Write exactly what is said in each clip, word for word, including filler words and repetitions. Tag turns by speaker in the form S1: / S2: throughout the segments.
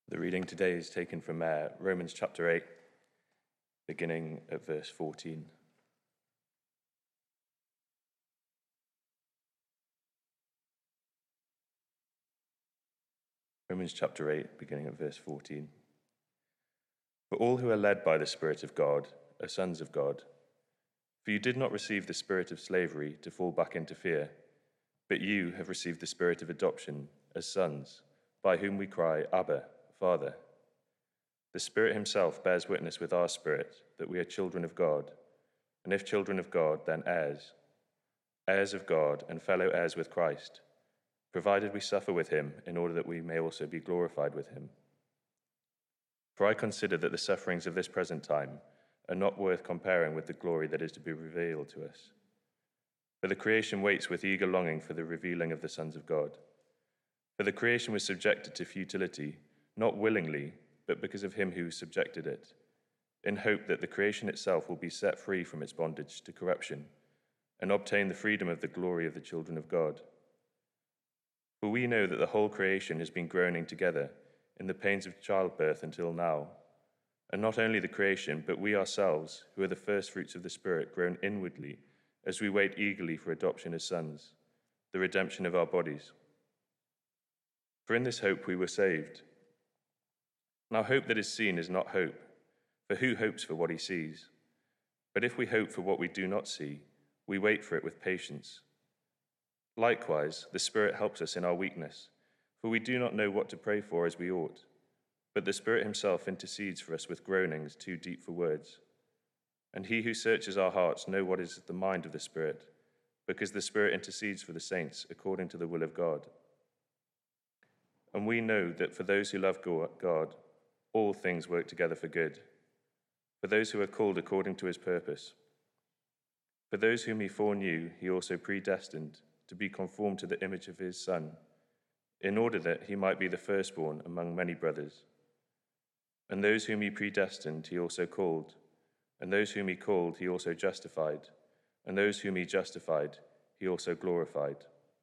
S1: The reading today is taken from uh, Romans chapter eight, beginning at verse fourteen. Romans chapter eight, beginning at verse fourteen. For all who are led by the Spirit of God are sons of God. For you did not receive the spirit of slavery to fall back into fear, but you have received the spirit of adoption as sons, by whom we cry, Abba, Father. The Spirit himself bears witness with our spirit that we are children of God, and if children of God, then heirs, heirs of God and fellow heirs with Christ, provided we suffer with him in order that we may also be glorified with him. For I consider that the sufferings of this present time are not worth comparing with the glory that is to be revealed to us. For the creation waits with eager longing for the revealing of the sons of God. For the creation was subjected to futility, not willingly, but because of him who subjected it, in hope that the creation itself will be set free from its bondage to corruption, and obtain the freedom of the glory of the children of God. For we know that the whole creation has been groaning together in the pains of childbirth until now, and not only the creation, but we ourselves, who are the first fruits of the Spirit, groan inwardly as we wait eagerly for adoption as sons, the redemption of our bodies. For in this hope we were saved. Now hope that is seen is not hope, for who hopes for what he sees? But if we hope for what we do not see, we wait for it with patience. Likewise, the Spirit helps us in our weakness, for we do not know what to pray for as we ought, but the Spirit himself intercedes for us with groanings too deep for words. And he who searches our hearts knows what is the mind of the Spirit, because the Spirit intercedes for the saints according to the will of God. And we know that for those who love God, all things work together for good, for those who are called according to his purpose. For those whom he foreknew, he also predestined to be conformed to the image of his Son, in order that he might be the firstborn among many brothers. And those whom he predestined, he also called, and those whom he called, he also justified, and those whom he justified, he also glorified.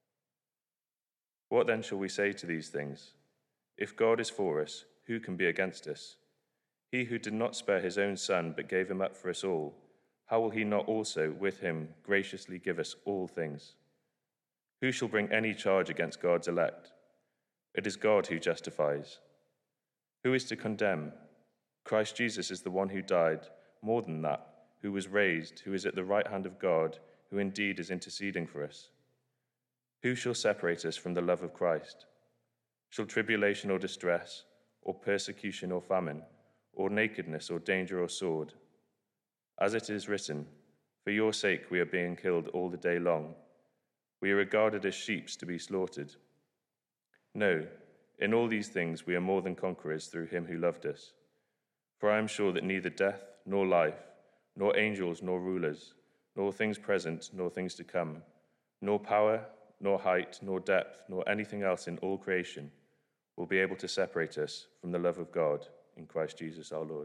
S1: What then shall we say to these things? If God is for us, who can be against us? He who did not spare his own Son, but gave him up for us all, how will he not also with him graciously give us all things? Who shall bring any charge against God's elect? It is God who justifies. Who is to condemn? Christ Jesus is the one who died, more than that, who was raised, who is at the right hand of God, who indeed is interceding for us. Who shall separate us from the love of Christ? Shall tribulation or distress, or persecution or famine, or nakedness or danger or sword? As it is written, for your sake we are being killed all the day long. We are regarded as sheep to be slaughtered. No, in all these things we are more than conquerors through him who loved us. For I am sure that neither death nor life, nor angels nor rulers, nor things present nor things to come, nor power, nor height, nor depth, nor anything else in all creation will be able to separate us from the love of God in Christ Jesus our Lord.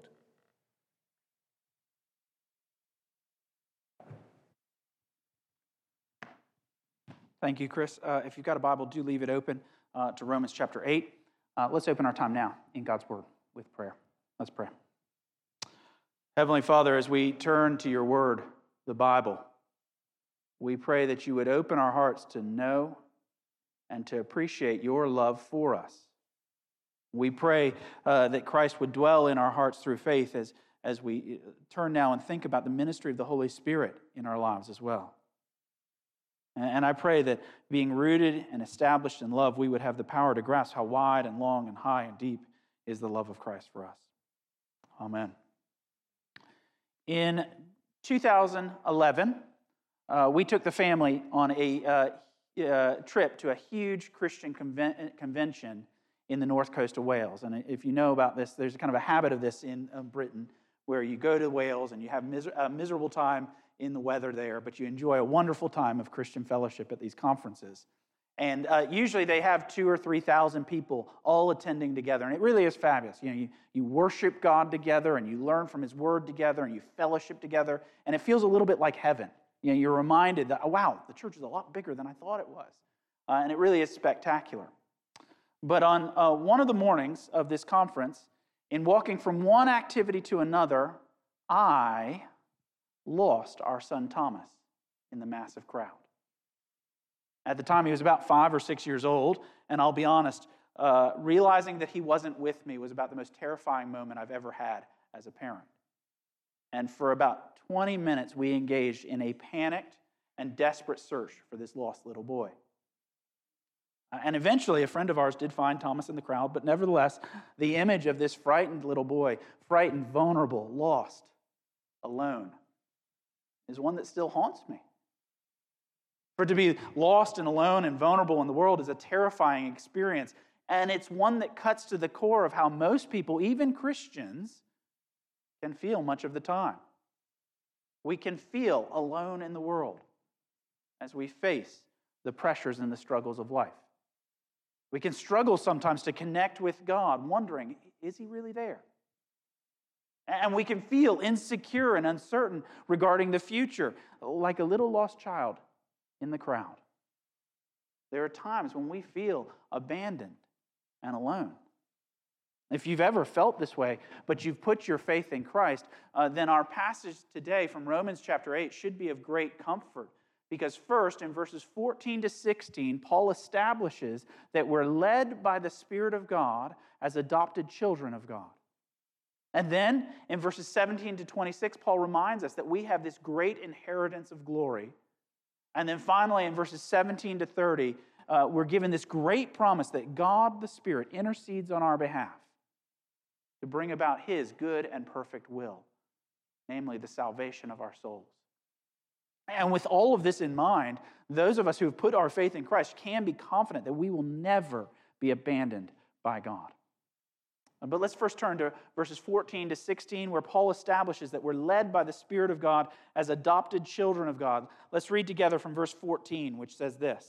S2: Thank you, Chris. Uh, if you've got a Bible, do leave it open uh, to Romans chapter eight. Uh, let's open our time now in God's Word with prayer. Let's pray. Heavenly Father, as we turn to your Word, the Bible, we pray that you would open our hearts to know and to appreciate your love for us. We pray uh, that Christ would dwell in our hearts through faith as, as we turn now and think about the ministry of the Holy Spirit in our lives as well. And I pray that being rooted and established in love, we would have the power to grasp how wide and long and high and deep is the love of Christ for us. Amen. In two thousand eleven, uh, we took the family on a uh, uh, trip to a huge Christian conven- convention in the north coast of Wales. And if you know about this, there's kind of a habit of this in uh, Britain, where you go to Wales and you have mis- a miserable time in the weather there, but you enjoy a wonderful time of Christian fellowship at these conferences. And uh, usually they have two or three thousand people all attending together, and it really is fabulous. You know, you, you worship God together, and you learn from His Word together, and you fellowship together, and it feels a little bit like heaven. You know, you're reminded that, oh, wow, the church is a lot bigger than I thought it was, uh, and it really is spectacular. But on uh, one of the mornings of this conference, in walking from one activity to another, I lost our son Thomas in the massive crowd. At the time, he was about five or six years old, and I'll be honest, uh, realizing that he wasn't with me was about the most terrifying moment I've ever had as a parent. And for about twenty minutes, we engaged in a panicked and desperate search for this lost little boy. Uh, and eventually, a friend of ours did find Thomas in the crowd, but nevertheless, the image of this frightened little boy, frightened, vulnerable, lost, alone, is one that still haunts me. For to be lost and alone and vulnerable in the world is a terrifying experience, and it's one that cuts to the core of how most people, even Christians, can feel much of the time. We can feel alone in the world as we face the pressures and the struggles of life. We can struggle sometimes to connect with God, wondering, is He really there? And we can feel insecure and uncertain regarding the future, like a little lost child in the crowd. There are times when we feel abandoned and alone. If you've ever felt this way, but you've put your faith in Christ, uh, then our passage today from Romans chapter eight should be of great comfort. Because first, in verses fourteen to sixteen, Paul establishes that we're led by the Spirit of God as adopted children of God. And then, in verses seventeen to twenty-six, Paul reminds us that we have this great inheritance of glory. And then finally, in verses seventeen to thirty, uh, we're given this great promise that God, the Spirit, intercedes on our behalf to bring about His good and perfect will, namely the salvation of our souls. And with all of this in mind, those of us who have put our faith in Christ can be confident that we will never be abandoned by God. But let's first turn to verses fourteen to sixteen, where Paul establishes that we're led by the Spirit of God as adopted children of God. Let's read together from verse fourteen, which says this: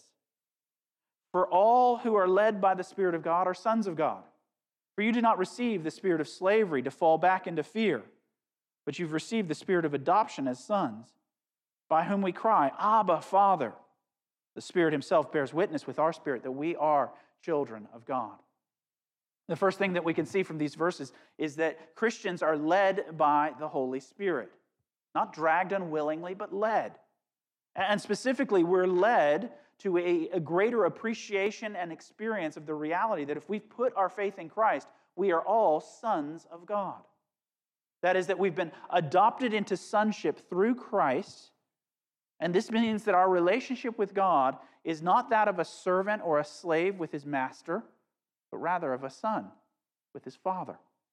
S2: "For all who are led by the Spirit of God are sons of God. For you did not receive the spirit of slavery to fall back into fear, but you've received the spirit of adoption as sons, by whom we cry, 'Abba, Father.' The Spirit Himself bears witness with our spirit that we are children of God." The first thing that we can see from these verses is that Christians are led by the Holy Spirit. Not dragged unwillingly, but led. And specifically, we're led to a, a greater appreciation and experience of the reality that if we've put our faith in Christ, we are all sons of God. That is, that we've been adopted into sonship through Christ, and this means that our relationship with God is not that of a servant or a slave with his master, but rather of a son with his father.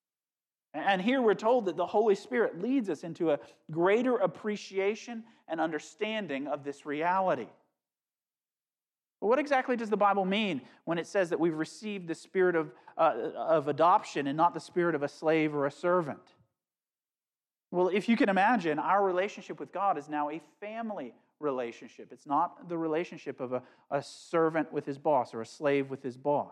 S2: And here we're told that the Holy Spirit leads us into a greater appreciation and understanding of this reality. But what exactly does the Bible mean when it says that we've received the spirit of, uh, of adoption and not the spirit of a slave or a servant? Well, if you can imagine, our relationship with God is now a family relationship. It's not the relationship of a, a servant with his boss or a slave with his boss.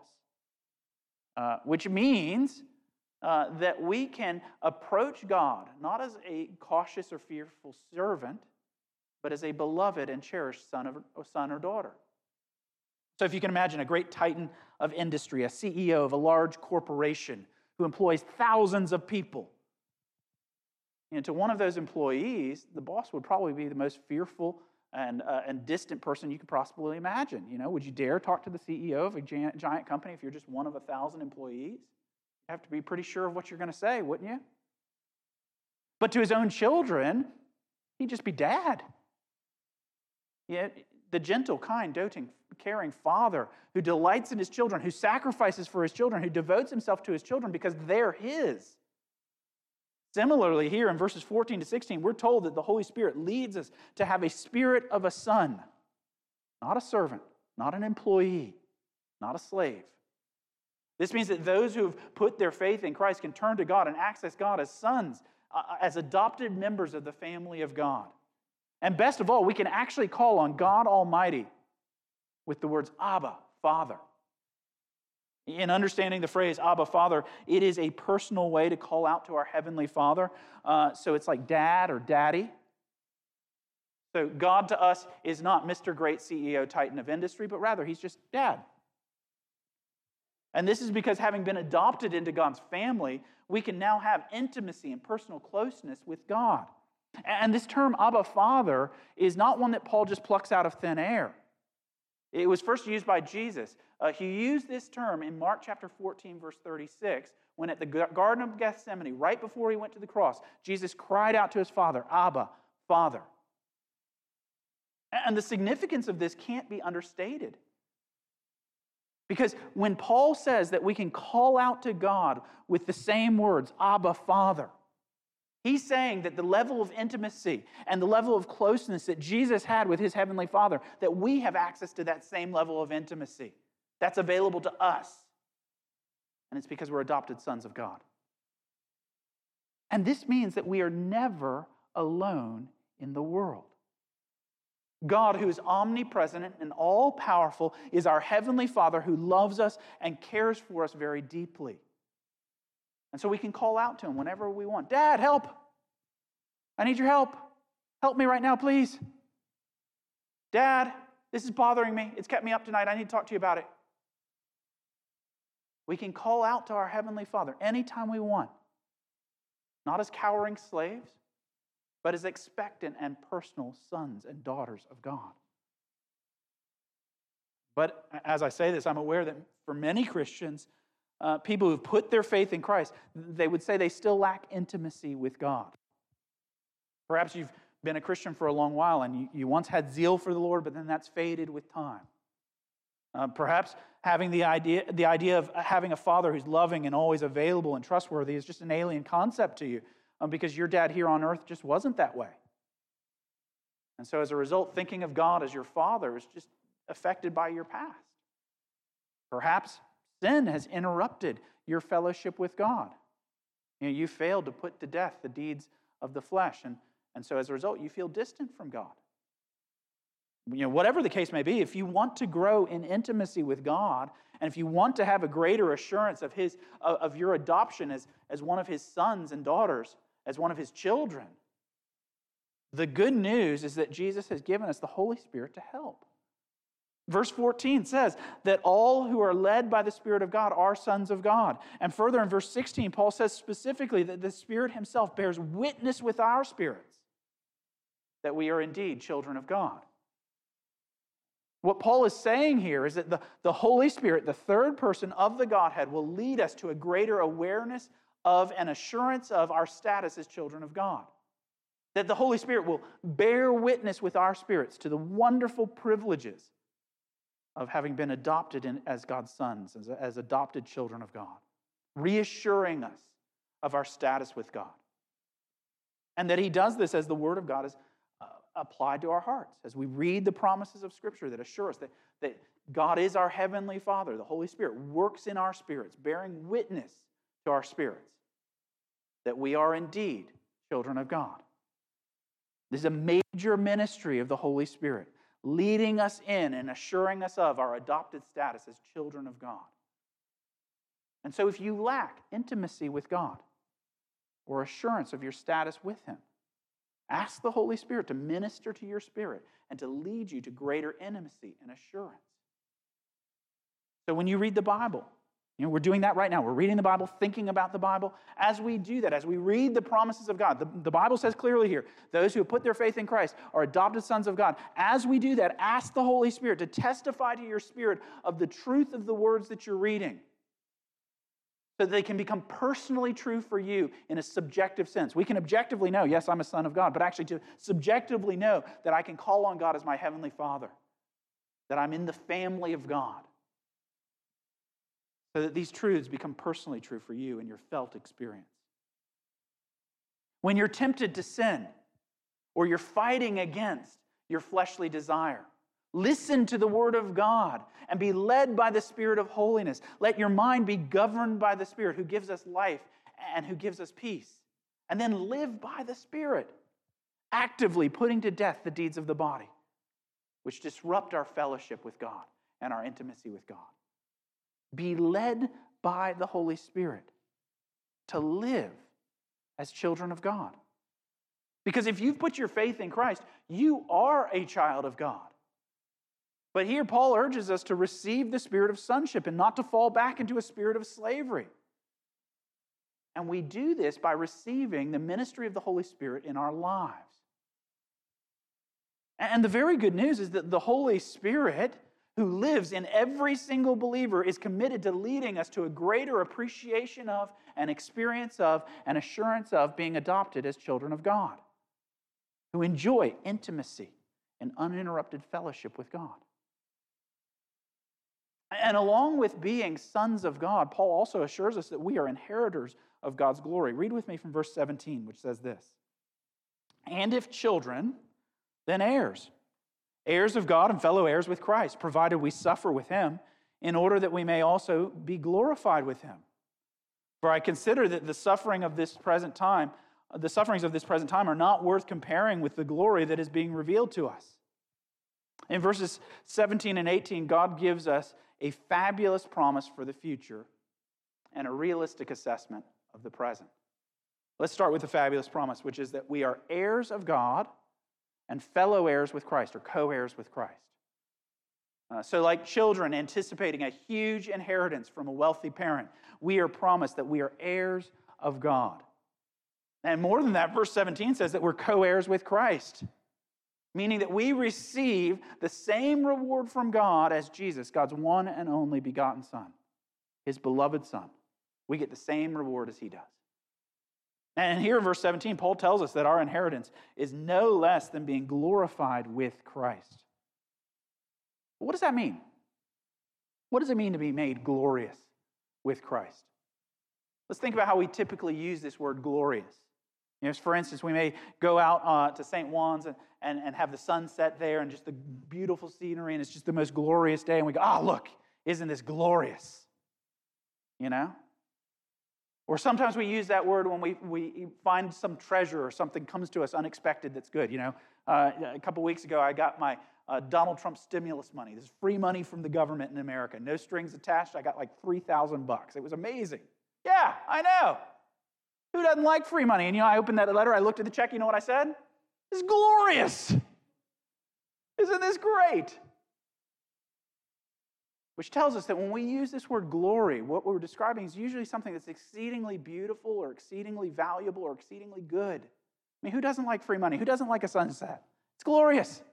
S2: Uh, which means uh, that we can approach God not as a cautious or fearful servant, but as a beloved and cherished son, of, or son or daughter. So if you can imagine a great titan of industry, a C E O of a large corporation who employs thousands of people, and to one of those employees, the boss would probably be the most fearful and, uh, and distant person you could possibly imagine. You know, would you dare talk to the C E O of a giant, giant company if you're just one of a thousand employees? You have to be pretty sure of what you're going to say, wouldn't you? But to his own children, he'd just be dad. Yeah, the gentle, kind, doting, caring father who delights in his children, who sacrifices for his children, who devotes himself to his children because they're his. Similarly, here in verses fourteen to sixteen, we're told that the Holy Spirit leads us to have a spirit of a son, not a servant, not an employee, not a slave. This means that those who have put their faith in Christ can turn to God and access God as sons, uh, as adopted members of the family of God. And best of all, we can actually call on God Almighty with the words, Abba, Father. In understanding the phrase Abba, Father, it is a personal way to call out to our Heavenly Father. Uh, so it's like dad or daddy. So God to us is not Mister Great C E O Titan of Industry, but rather He's just dad. And this is because having been adopted into God's family, we can now have intimacy and personal closeness with God. And this term, Abba, Father, is not one that Paul just plucks out of thin air. It was first used by Jesus. Uh, he used this term in Mark chapter fourteen, verse thirty-six, when at the Garden of Gethsemane, right before he went to the cross, Jesus cried out to his Father, Abba, Father. And the significance of this can't be understated. Because when Paul says that we can call out to God with the same words, Abba, Father, he's saying that the level of intimacy and the level of closeness that Jesus had with his heavenly Father, that we have access to that same level of intimacy. That's available to us. And it's because we're adopted sons of God. And this means that we are never alone in the world. God, who is omnipresent and all-powerful, is our heavenly Father who loves us and cares for us very deeply. And so we can call out to him whenever we want. Dad, help! I need your help. Help me right now, please. Dad, this is bothering me. It's kept me up tonight. I need to talk to you about it. We can call out to our heavenly Father anytime we want. Not as cowering slaves, but as expectant and personal sons and daughters of God. But as I say this, I'm aware that for many Christians, uh, people who've put their faith in Christ, they would say they still lack intimacy with God. Perhaps you've been a Christian for a long while and you, you once had zeal for the Lord, but then that's faded with time. Uh, perhaps having the idea, the idea of having a father who's loving and always available and trustworthy is just an alien concept to you. Um, because your dad here on earth just wasn't that way. And so as a result, thinking of God as your father is just affected by your past. Perhaps sin has interrupted your fellowship with God. You know, you failed to put to death the deeds of the flesh, and, and so as a result, you feel distant from God. You know, whatever the case may be, if you want to grow in intimacy with God, and if you want to have a greater assurance of his of, of your adoption as, as one of his sons and daughters, as one of his children, the good news is that Jesus has given us the Holy Spirit to help. Verse fourteen says that all who are led by the Spirit of God are sons of God. And further in verse sixteen, Paul says specifically that the Spirit himself bears witness with our spirits that we are indeed children of God. What Paul is saying here is that the, the Holy Spirit, the third person of the Godhead, will lead us to a greater awareness of and assurance of our status as children of God. That the Holy Spirit will bear witness with our spirits to the wonderful privileges of having been adopted in, as God's sons, as, as adopted children of God, reassuring us of our status with God. And that he does this as the Word of God is uh, applied to our hearts, as we read the promises of Scripture that assure us that, that God is our heavenly Father. The Holy Spirit works in our spirits, bearing witness to our spirits that we are indeed children of God. This is a major ministry of the Holy Spirit, leading us in and assuring us of our adopted status as children of God. And so if you lack intimacy with God or assurance of your status with him, ask the Holy Spirit to minister to your spirit and to lead you to greater intimacy and assurance. So when you read the Bible, you know, we're doing that right now. We're reading the Bible, thinking about the Bible. As we do that, as we read the promises of God, the, the Bible says clearly here, those who have put their faith in Christ are adopted sons of God. As we do that, ask the Holy Spirit to testify to your spirit of the truth of the words that you're reading, so that they can become personally true for you in a subjective sense. We can objectively know, yes, I'm a son of God, but actually to subjectively know that I can call on God as my heavenly Father, that I'm in the family of God. So that these truths become personally true for you in your felt experience. When you're tempted to sin, or you're fighting against your fleshly desire, listen to the Word of God and be led by the Spirit of holiness. Let your mind be governed by the Spirit who gives us life and who gives us peace. And then live by the Spirit, actively putting to death the deeds of the body, which disrupt our fellowship with God and our intimacy with God. Be led by the Holy Spirit to live as children of God. Because if you've put your faith in Christ, you are a child of God. But here Paul urges us to receive the spirit of sonship and not to fall back into a spirit of slavery. And we do this by receiving the ministry of the Holy Spirit in our lives. And the very good news is that the Holy Spirit, who lives in every single believer, is committed to leading us to a greater appreciation of, and experience of, and assurance of being adopted as children of God, who enjoy intimacy and uninterrupted fellowship with God. And along with being sons of God, Paul also assures us that we are inheritors of God's glory. Read with me from verse seventeen, which says this: "And if children, then heirs, heirs of God and fellow heirs with Christ, provided we suffer with him, in order that we may also be glorified with him. For I consider that the suffering of this present time, the sufferings of this present time are not worth comparing with the glory that is being revealed to us." In verses seventeen and eighteen, God gives us a fabulous promise for the future and a realistic assessment of the present. Let's start with the fabulous promise, which is that we are heirs of God and fellow heirs with Christ, or co-heirs with Christ. Uh, so like children anticipating a huge inheritance from a wealthy parent, we are promised that we are heirs of God. And more than that, verse seventeen says that we're co-heirs with Christ, meaning that we receive the same reward from God as Jesus, God's one and only begotten Son, his beloved Son. We get the same reward as he does. And here in verse seventeen, Paul tells us that our inheritance is no less than being glorified with Christ. But what does that mean? What does it mean to be made glorious with Christ? Let's think about how we typically use this word glorious. You know, for instance, we may go out uh, to Saint Juan's and, and, and have the sunset there and just the beautiful scenery, and it's just the most glorious day, and we go, "Ah, oh, look, isn't this glorious?" You know? Or sometimes we use that word when we, we find some treasure or something comes to us unexpected that's good. You know, uh, a couple weeks ago, I got my uh, Donald Trump stimulus money. This is free money from the government in America. No strings attached. I got like three thousand bucks. It was amazing. Yeah, I know. Who doesn't like free money? And you know, I opened that letter, I looked at the check, you know what I said? This is glorious. Isn't this great? Which tells us that when we use this word glory, what we're describing is usually something that's exceedingly beautiful or exceedingly valuable or exceedingly good. I mean, who doesn't like free money? Who doesn't like a sunset? It's glorious.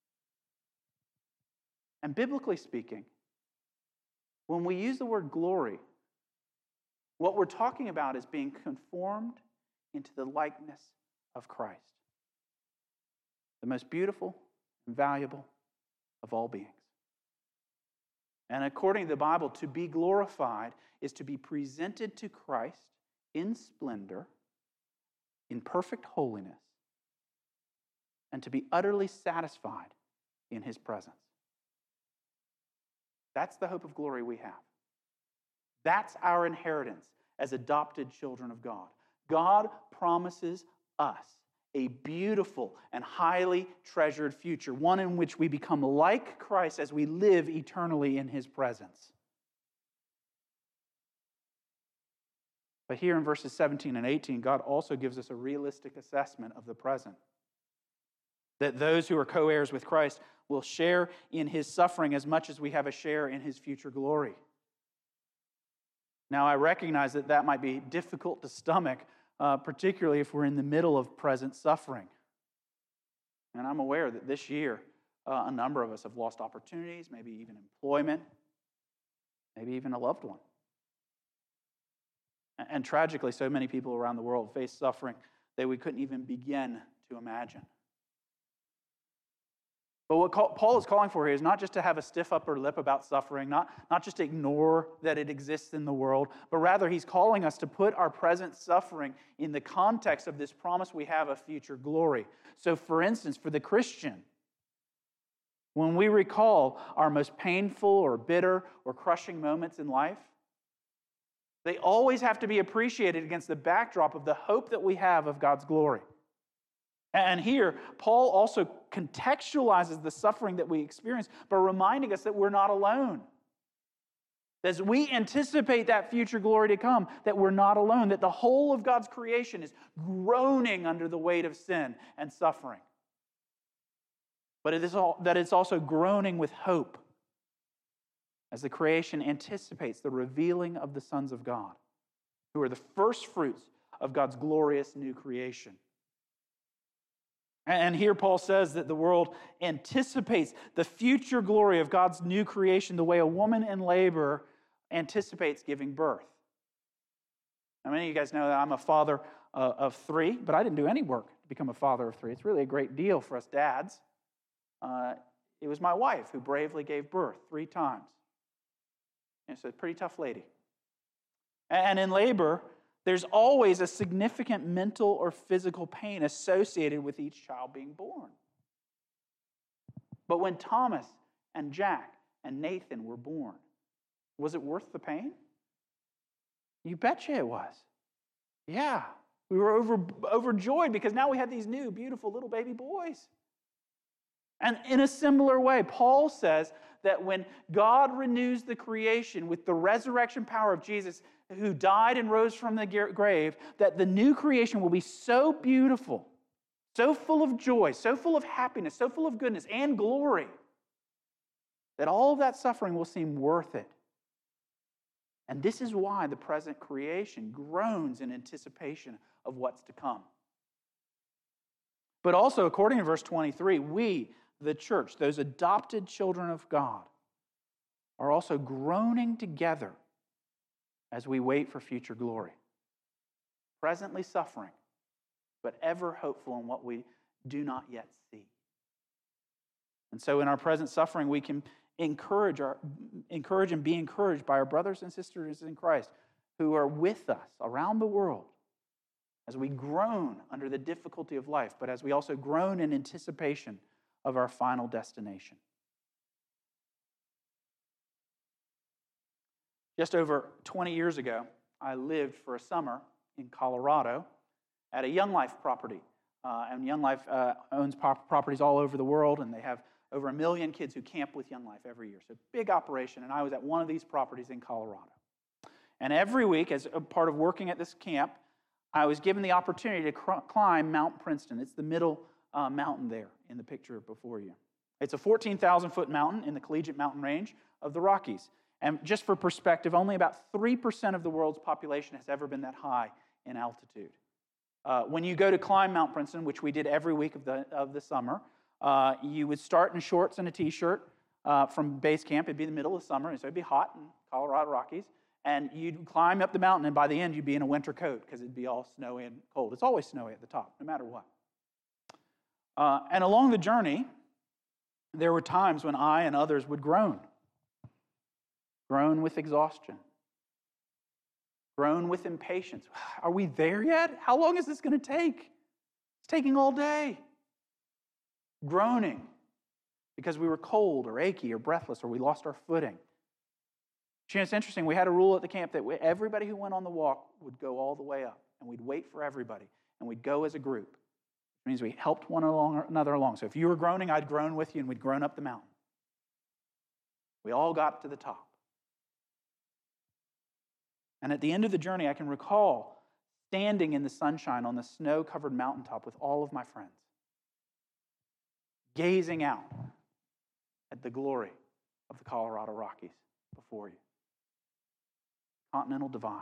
S2: And biblically speaking, when we use the word glory, what we're talking about is being conformed into the likeness of Christ, the most beautiful and valuable of all beings. And according to the Bible, to be glorified is to be presented to Christ in splendor, in perfect holiness, and to be utterly satisfied in his presence. That's the hope of glory we have. That's our inheritance as adopted children of God. God promises us a beautiful and highly treasured future, one in which we become like Christ as we live eternally in his presence. But here in verses seventeen and eighteen, God also gives us a realistic assessment of the present. That those who are co-heirs with Christ will share in his suffering as much as we have a share in his future glory. Now, I recognize that that might be difficult to stomach, uh, particularly if we're in the middle of present suffering. And I'm aware that this year, uh, a number of us have lost opportunities, maybe even employment, maybe even a loved one. And, and tragically, so many people around the world face suffering that we couldn't even begin to imagine. But what Paul is calling for here is not just to have a stiff upper lip about suffering, not, not just to ignore that it exists in the world, but rather he's calling us to put our present suffering in the context of this promise we have of future glory. So for instance, for the Christian, when we recall our most painful or bitter or crushing moments in life, they always have to be appreciated against the backdrop of the hope that we have of God's glory. And here, Paul also contextualizes the suffering that we experience by reminding us that we're not alone. As we anticipate that future glory to come, that we're not alone, that the whole of God's creation is groaning under the weight of sin and suffering. but it is all, that it's also groaning with hope as the creation anticipates the revealing of the sons of God, who are the first fruits of God's glorious new creation. And here Paul says that the world anticipates the future glory of God's new creation the way a woman in labor anticipates giving birth. Now, many of you guys know that I'm a father uh, of three, but I didn't do any work to become a father of three. It's really a great deal for us dads. Uh, it was my wife who bravely gave birth three times. And it's a pretty tough lady. And in labor, there's always a significant mental or physical pain associated with each child being born. But when Thomas and Jack and Nathan were born, was it worth the pain? You betcha it was. Yeah, we were over, overjoyed because now we had these new, beautiful little baby boys. And in a similar way, Paul says that when God renews the creation with the resurrection power of Jesus, who died and rose from the grave, that the new creation will be so beautiful, so full of joy, so full of happiness, so full of goodness and glory, that all of that suffering will seem worth it. And this is why the present creation groans in anticipation of what's to come. But also, according to verse twenty-three, we, the church, those adopted children of God, are also groaning together as we wait for future glory. Presently suffering, but ever hopeful in what we do not yet see. And so in our present suffering, we can encourage, our, encourage and be encouraged by our brothers and sisters in Christ who are with us around the world as we groan under the difficulty of life, but as we also groan in anticipation of our final destination. Just over twenty years ago, I lived for a summer in Colorado at a Young Life property. Uh, and Young Life uh, owns pop- properties all over the world, and they have over a million kids who camp with Young Life every year. So big operation, and I was at one of these properties in Colorado. And every week, as a part of working at this camp, I was given the opportunity to cr- climb Mount Princeton. It's the middle uh, mountain there in the picture before you. It's a fourteen thousand foot mountain in the Collegiate Mountain Range of the Rockies. And just for perspective, only about three percent of the world's population has ever been that high in altitude. Uh, when you go to climb Mount Princeton, which we did every week of the, of the summer, uh, you would start in shorts and a t-shirt uh, from base camp. It'd be the middle of summer, so it'd be hot in Colorado Rockies. And you'd climb up the mountain, and by the end, you'd be in a winter coat because it'd be all snowy and cold. It's always snowy at the top, no matter what. Uh, and along the journey, there were times when I and others would groan. Groan with exhaustion. Groan with impatience. Are we there yet? How long is this going to take? It's taking all day. Groaning because we were cold or achy or breathless or we lost our footing. You know, it's interesting. We had a rule at the camp that everybody who went on the walk would go all the way up, and we'd wait for everybody, and we'd go as a group. Which means we helped one another along. So if you were groaning, I'd groan with you, and we'd groan up the mountain. We all got to the top. And at the end of the journey, I can recall standing in the sunshine on the snow-covered mountaintop with all of my friends, gazing out at the glory of the Colorado Rockies before you. Continental divide.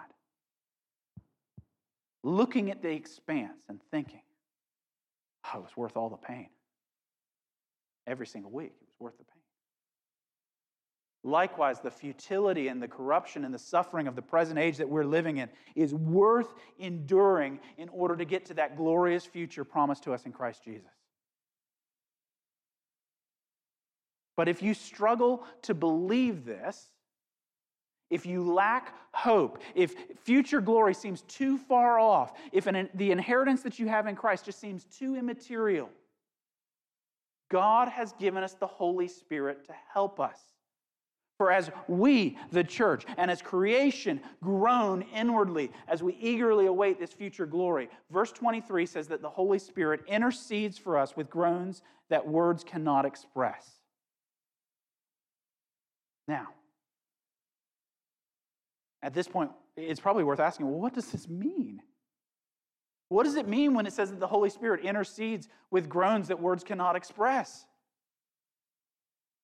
S2: Looking at the expanse and thinking, oh, it was worth all the pain. Every single week, it was worth the pain. Likewise, the futility and the corruption and the suffering of the present age that we're living in is worth enduring in order to get to that glorious future promised to us in Christ Jesus. But if you struggle to believe this, if you lack hope, if future glory seems too far off, if an, the inheritance that you have in Christ just seems too immaterial, God has given us the Holy Spirit to help us. For as we, the church, and as creation groan inwardly as we eagerly await this future glory, verse twenty-three says that the Holy Spirit intercedes for us with groans that words cannot express. Now, at this point, it's probably worth asking, well, what does this mean? What does it mean when it says that the Holy Spirit intercedes with groans that words cannot express?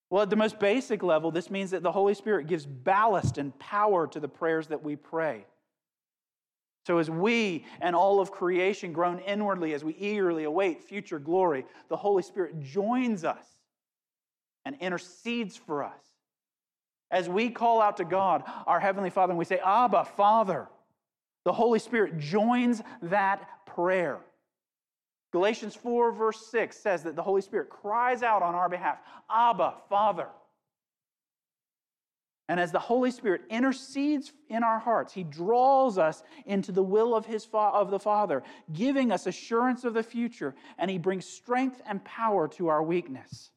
S2: Well, at the most basic level, this means that the Holy Spirit gives ballast and power to the prayers that we pray. So as we and all of creation groan inwardly as we eagerly await future glory, the Holy Spirit joins us and intercedes for us. As we call out to God, our Heavenly Father, and we say, Abba, Father, the Holy Spirit joins that prayer. Galatians four, verse six says that the Holy Spirit cries out on our behalf, Abba, Father. And as the Holy Spirit intercedes in our hearts, He draws us into the will of, his fa- of the Father, giving us assurance of the future, and He brings strength and power to our weakness.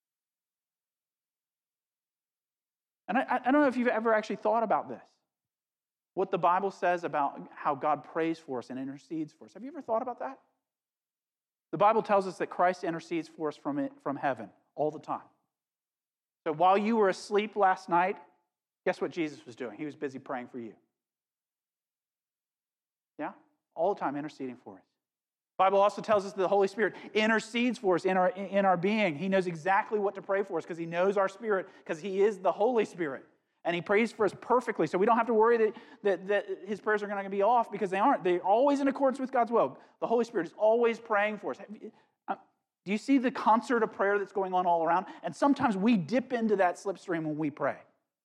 S2: And I, I don't know if you've ever actually thought about this, what the Bible says about how God prays for us and intercedes for us. Have you ever thought about that? The Bible tells us that Christ intercedes for us from, it, from heaven all the time. So while you were asleep last night, guess what Jesus was doing? He was busy praying for you. Yeah? All the time interceding for us. The Bible also tells us that the Holy Spirit intercedes for us in our, in our being. He knows exactly what to pray for us because He knows our spirit, because He is the Holy Spirit. And He prays for us perfectly, so we don't have to worry that, that, that His prayers are going to be off, because they aren't. They're always in accordance with God's will. The Holy Spirit is always praying for us. Do you see the concert of prayer that's going on all around? And sometimes we dip into that slipstream when we pray.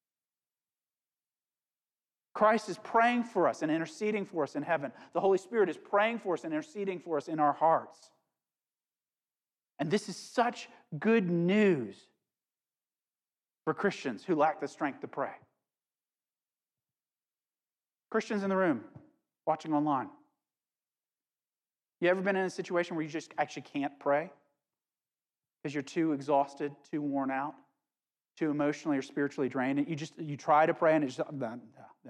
S2: Christ is praying for us and interceding for us in heaven. The Holy Spirit is praying for us and interceding for us in our hearts. And this is such good news for Christians who lack the strength to pray. Christians in the room, watching online. You ever been in a situation where you just actually can't pray? Because you're too exhausted, too worn out, too emotionally or spiritually drained. And you just, you try to pray and it's just, no, no.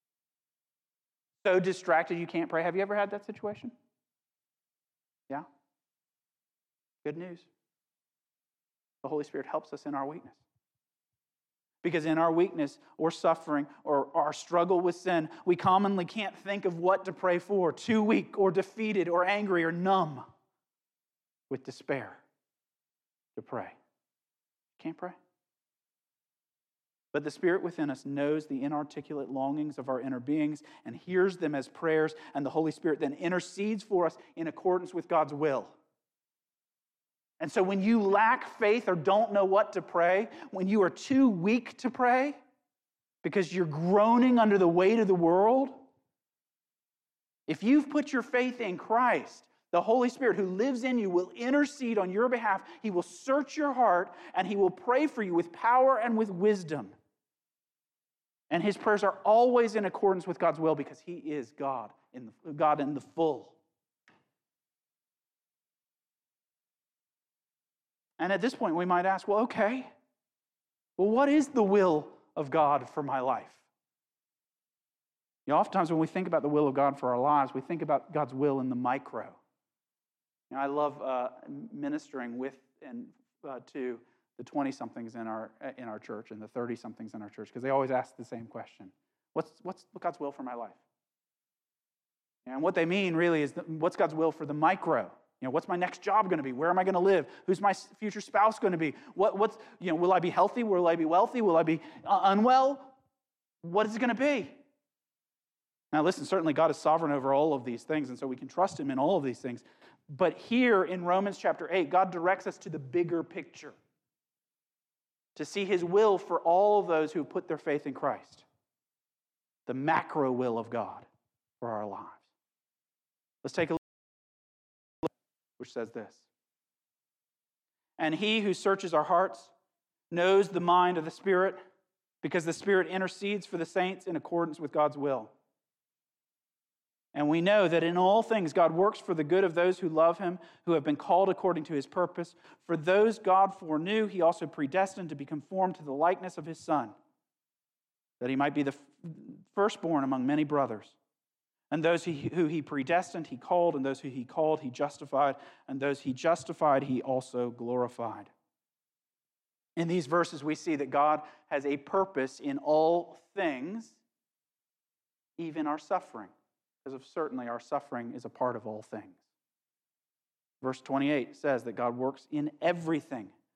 S2: So distracted you can't pray. Have you ever had that situation? Yeah? Good news. The Holy Spirit helps us in our weakness. Because in our weakness or suffering or our struggle with sin, we commonly can't think of what to pray for, too weak or defeated or angry or numb with despair to pray. Can't pray. But the Spirit within us knows the inarticulate longings of our inner beings and hears them as prayers, and the Holy Spirit then intercedes for us in accordance with God's will. And so when you lack faith or don't know what to pray, when you are too weak to pray because you're groaning under the weight of the world, if you've put your faith in Christ, the Holy Spirit who lives in you will intercede on your behalf. He will search your heart and He will pray for you with power and with wisdom. And His prayers are always in accordance with God's will because He is God in the, God in the full. And at this point, we might ask, well, okay, well, what is the will of God for my life? You know, oftentimes when we think about the will of God for our lives, we think about God's will in the micro. You know, I love uh, ministering with and uh, to the twenty-somethings in our in our church and the thirty-somethings in our church, because they always ask the same question: What's what's God's will for my life? And what they mean really is, the, what's God's will for the micro? You know, what's my next job going to be? Where am I going to live? Who's my future spouse going to be? What, what's, you know, will I be healthy? Will I be wealthy? Will I be uh, unwell? What is it going to be? Now, listen, certainly God is sovereign over all of these things, and so we can trust Him in all of these things. But here in Romans chapter eight, God directs us to the bigger picture, to see His will for all of those who put their faith in Christ, the macro will of God for our lives. Let's take a look. Which says this: And He who searches our hearts knows the mind of the Spirit, because the Spirit intercedes for the saints in accordance with God's will. And we know that in all things God works for the good of those who love Him, who have been called according to His purpose. For those God foreknew, He also predestined to be conformed to the likeness of His Son, that He might be the firstborn among many brothers. And those who He predestined, He called, and those who He called, He justified, and those He justified, He also glorified. In these verses, we see that God has a purpose in all things, even our suffering, because of certainly our suffering is a part of all things. Verse twenty-eight says that God works in everything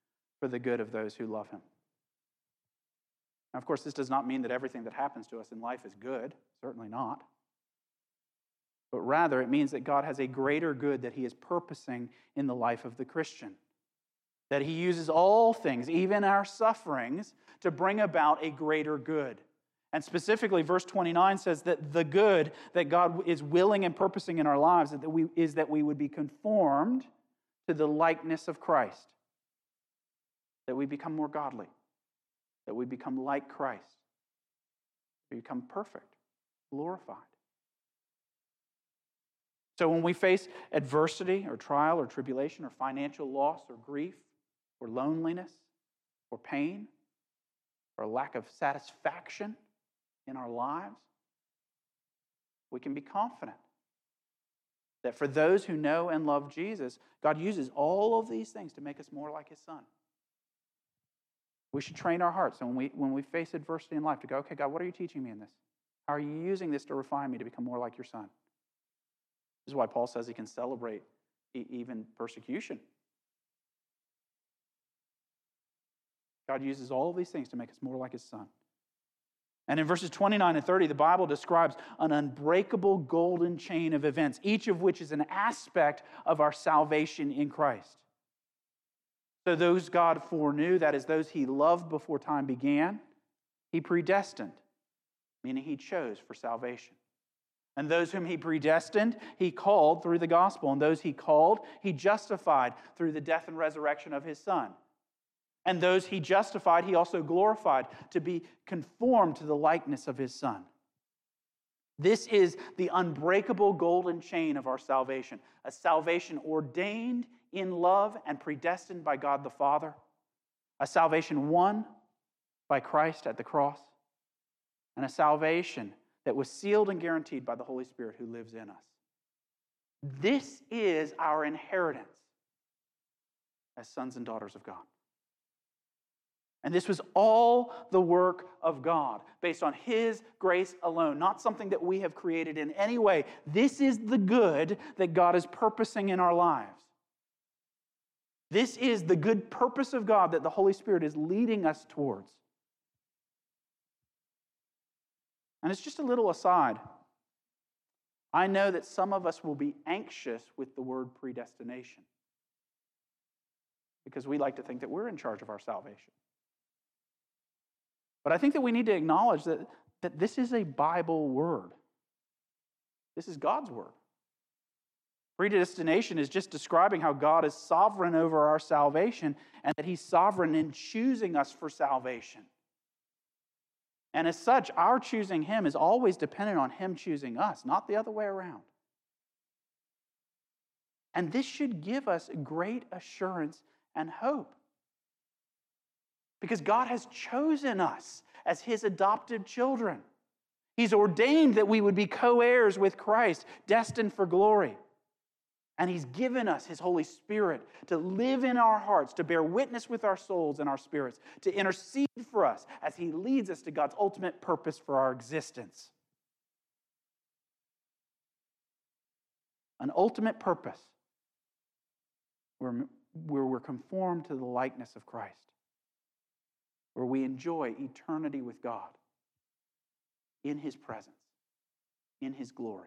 S2: for the good of those who love him. Now, of course, this does not mean that everything that happens to us in life is good. Certainly not. But rather, it means that God has a greater good that he is purposing in the life of the Christian. That he uses all things, even our sufferings, to bring about a greater good. And specifically, verse twenty-nine says that the good that God is willing and purposing in our lives is that we, is that we would be conformed to the likeness of Christ. That we become more godly. That we become like Christ. We become perfect, glorified. So when we face adversity or trial or tribulation or financial loss or grief or loneliness or pain or lack of satisfaction in our lives, we can be confident that for those who know and love Jesus, God uses all of these things to make us more like his Son. We should train our hearts, and when we, when we face adversity in life, to go, okay, God, what are you teaching me in this? How are you using this to refine me to become more like your Son? This is why Paul says he can celebrate e- even persecution. God uses all of these things to make us more like his Son. And in verses twenty-nine and thirty, the Bible describes an unbreakable golden chain of events, each of which is an aspect of our salvation in Christ. So those God foreknew, that is, those he loved before time began, he predestined, meaning he chose for salvation. And those whom he predestined, he called through the gospel. And those he called, he justified through the death and resurrection of his Son. And those he justified, he also glorified to be conformed to the likeness of his Son. This is the unbreakable golden chain of our salvation, a salvation ordained in love and predestined by God the Father, a salvation won by Christ at the cross, and a salvation that was sealed and guaranteed by the Holy Spirit who lives in us. This is our inheritance as sons and daughters of God. And this was all the work of God, based on his grace alone, not something that we have created in any way. This is the good that God is purposing in our lives. This is the good purpose of God that the Holy Spirit is leading us towards. And it's just a little aside. I know that some of us will be anxious with the word predestination because we like to think that we're in charge of our salvation. But I think that we need to acknowledge that, that this is a Bible word. This is God's word. Predestination is just describing how God is sovereign over our salvation and that he's sovereign in choosing us for salvation. And as such, our choosing him is always dependent on him choosing us, not the other way around. And this should give us great assurance and hope. Because God has chosen us as his adopted children. He's ordained that we would be co-heirs with Christ, destined for glory. And he's given us his Holy Spirit to live in our hearts, to bear witness with our souls and our spirits, to intercede for us as he leads us to God's ultimate purpose for our existence. An ultimate purpose where, where we're conformed to the likeness of Christ, where we enjoy eternity with God in his presence, in his glory.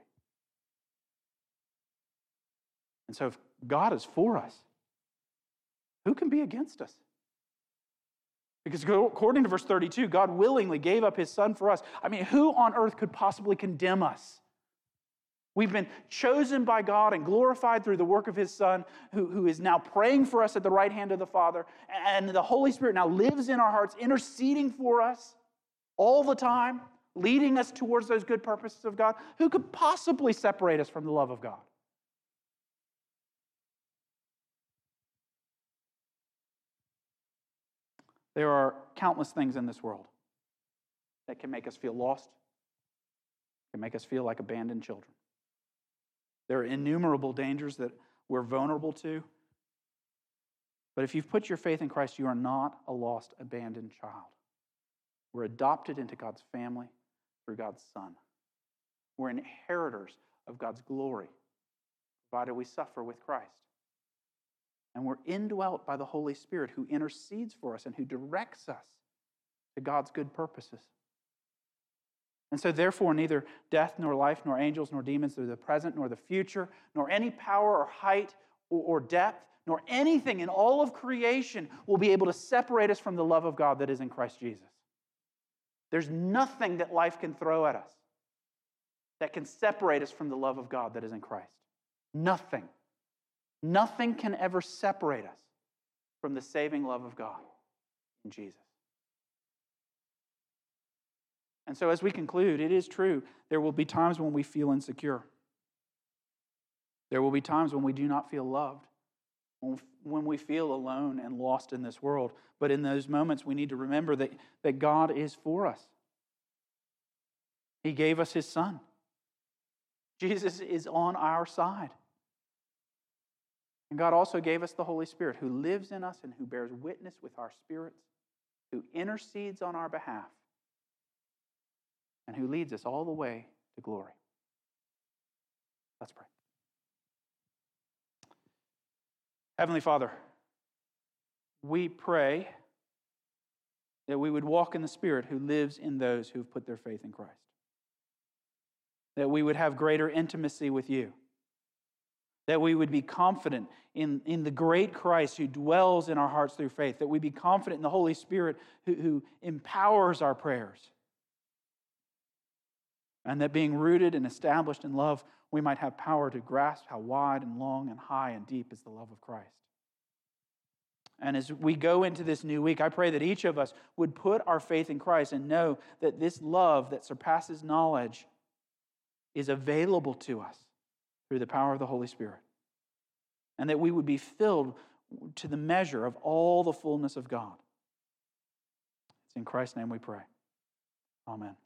S2: And so if God is for us, who can be against us? Because according to verse thirty-two, God willingly gave up his Son for us. I mean, who on earth could possibly condemn us? We've been chosen by God and glorified through the work of his Son, who, who is now praying for us at the right hand of the Father. And the Holy Spirit now lives in our hearts, interceding for us all the time, leading us towards those good purposes of God. Who could possibly separate us from the love of God? There are countless things in this world that can make us feel lost, can make us feel like abandoned children. There are innumerable dangers that we're vulnerable to. But if you've put your faith in Christ, you are not a lost, abandoned child. We're adopted into God's family through God's Son. We're inheritors of God's glory, provided we suffer with Christ. And we're indwelt by the Holy Spirit who intercedes for us and who directs us to God's good purposes. And so therefore, neither death nor life nor angels nor demons, nor the present nor the future, nor any power or height or, or depth, nor anything in all of creation will be able to separate us from the love of God that is in Christ Jesus. There's nothing that life can throw at us that can separate us from the love of God that is in Christ. Nothing. Nothing can ever separate us from the saving love of God in Jesus. And so as we conclude, it is true, there will be times when we feel insecure. There will be times when we do not feel loved, when we feel alone and lost in this world. But in those moments, we need to remember that, that God is for us. He gave us His Son. Jesus is on our side. And God also gave us the Holy Spirit who lives in us and who bears witness with our spirits, who intercedes on our behalf, and who leads us all the way to glory. Let's pray. Heavenly Father, we pray that we would walk in the Spirit who lives in those who have put their faith in Christ. That we would have greater intimacy with you. That we would be confident in, in the great Christ who dwells in our hearts through faith. That we be confident in the Holy Spirit who, who empowers our prayers. And that being rooted and established in love, we might have power to grasp how wide and long and high and deep is the love of Christ. And as we go into this new week, I pray that each of us would put our faith in Christ and know that this love that surpasses knowledge is available to us through the power of the Holy Spirit. And that we would be filled to the measure of all the fullness of God. It's in Christ's name we pray. Amen.